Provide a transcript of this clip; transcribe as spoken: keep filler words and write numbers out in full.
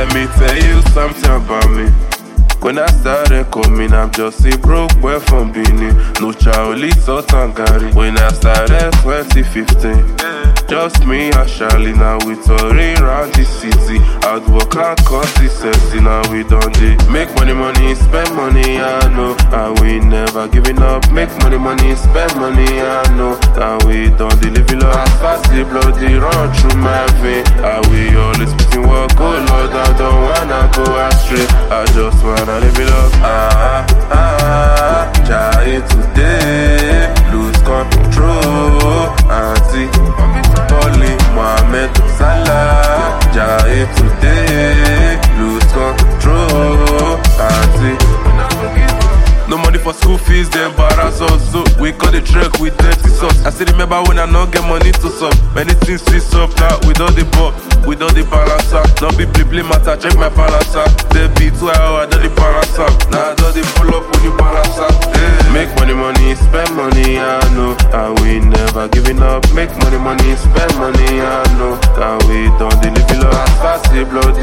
Let me tell you something about me. When I started coming, I'm just a broke boy from Benin. No Charlie, Sotangari. When I started twenty fifteen, just me and Charlie. Now we touring around the city. Hard work and consistency. Now we done it. Make money, money, spend money, I know. And we never giving up. Make money, money, spend money, I know. And we done the living up. As fast the blood, they run through my vein. And we always putting work. Oh Lord, I don't wanna go astray. I just wanna live it up. Ah, ah, ah, try today, lose control. Auntie, Polly, Mohamed, Salah. Try today, lose control. Auntie. No money for school fees, they embarrass us. So we cut the track with dirty sauce. I still remember when I not get money to sub. Many things switch up now, with all the ball, with all the balancer. Not be play play matter, check my balancer. They be two hour, I do the balancer. Now I do the pull up with the balancer. Yeah. Make money, money, spend money, I know. And we never giving up. Make money, money, spend money, I know. And we don't the living up. As fast the blood,